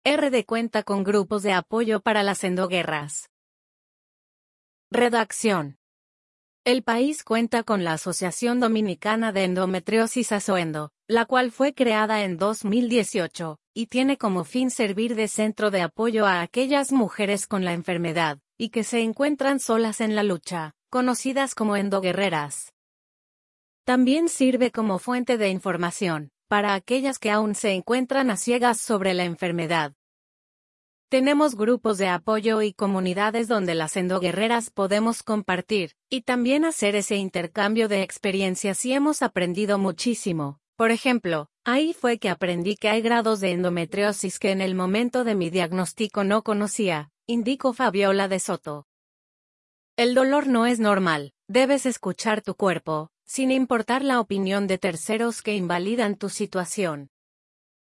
RD cuenta con grupos de apoyo para las endoguerras. Redacción. El país cuenta con la Asociación Dominicana de Endometriosis ASOENDO, la cual fue creada en 2018, y tiene como fin servir de centro de apoyo a aquellas mujeres con la enfermedad, y que se encuentran solas en la lucha, conocidas como endoguerreras. También sirve como fuente de información, para aquellas que aún se encuentran a ciegas sobre la enfermedad. Tenemos grupos de apoyo y comunidades donde las endoguerreras podemos compartir, y también hacer ese intercambio de experiencias y hemos aprendido muchísimo. Por ejemplo, ahí fue que aprendí que hay grados de endometriosis que en el momento de mi diagnóstico no conocía, indicó Fabiola de Soto. El dolor no es normal, debes escuchar tu cuerpo, sin importar la opinión de terceros que invalidan tu situación.